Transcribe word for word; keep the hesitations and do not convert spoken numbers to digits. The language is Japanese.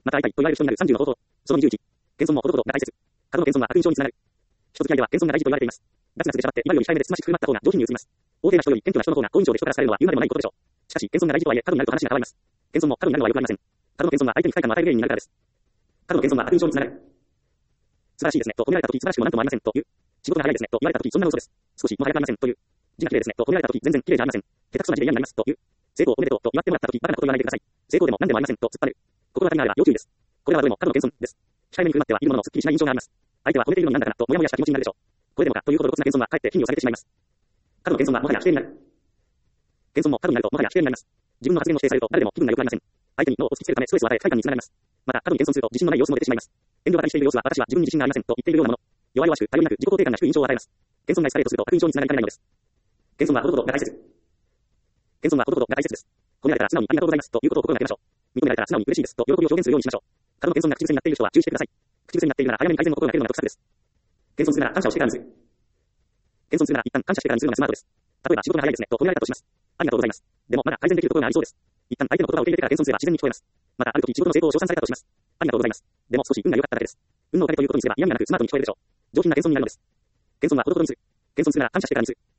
また相対といわれる人になるさんじゅうの方法。そのにじゅういち。謙遜もほどほどが大切。過度の謙遜は悪印象につながる。人付き合いでは謙遜が大事と言われています。脱がすでしゃばって今より控えめでつましく振る舞った方が上品に映ります。大手な人より謙虚な人の方が好印象で人からされるのは言うまでもないことでしょう。しかし、謙遜が大事とはいえ、過度になると話が変わります。謙遜も過度になるのは良くありません。過度の謙遜は相手に不快感を与える原因になるからです。過度の謙遜は悪印象につながる。素晴らしいですねと褒められたとき素晴らしくもなんともありませんという。仕事が早いですねと言われたときそんな嘘です。少しも早くありませんという。字が綺麗ですねと褒められたとき全然綺麗じゃありません。下手くそな字で嫌になりますという。成功おめでとうと言わってもらったときバカなこと言わないでください。成功でも何でもありませんと突っ張る。心当たりがあれば要注意です。これはどれも過度の謙遜です。控えめに振る舞ってはいるもののすっきりしない印象があります。相手は褒めているのになんだかなとモヤモヤした気持ちになるでしょう。これでもかというほど露骨な謙遜はかえって卑下をされてしまいます。過度の謙遜はもはや否定になる。謙遜も過度になるともはや否定になります。自分の発言を否定されると誰でも気分が良くありません。相手に脳を突きつけるためストレスを与え不快感につながります。また過度に謙遜すると自信のない様子も出てしまいます。遠慮がたにしている様子は私は自分に自信がありませんと言っているようなもの。弱々しく頼りなく自己肯定感が低い印象を与えます。謙遜がエスカレートすると悪印象につながりかねないのです。謙遜はほどほどが大切。謙遜はほどほどが大切です。褒められたら素直にありがとうございますということを心がけましょう。認められたら素直に嬉しいですと喜びを表現するようにしましょう。過度の謙遜が口癖になっている人は注意してください。口癖になっているなら早めに改善を心がけるのが得策です。謙遜するなら感謝をしてからにする。謙遜するなら一旦感謝してからにするのがスマートです。例えば仕事が早いですねと褒められたとします。ありがとうございます。でもまだ改善できるところがありそうです。一旦相手の言葉を受け入れてから謙遜すれば自然に聞こえます。またある時仕事の成功を称賛されたとします。ありがとうございます。でも少し運が良かっただけです。運のおかげということにすれば嫌味がなくスマートに聞こえるでしょう。上品な謙遜になるのです。謙遜はほどほどにする。謙遜するなら感謝してからにする。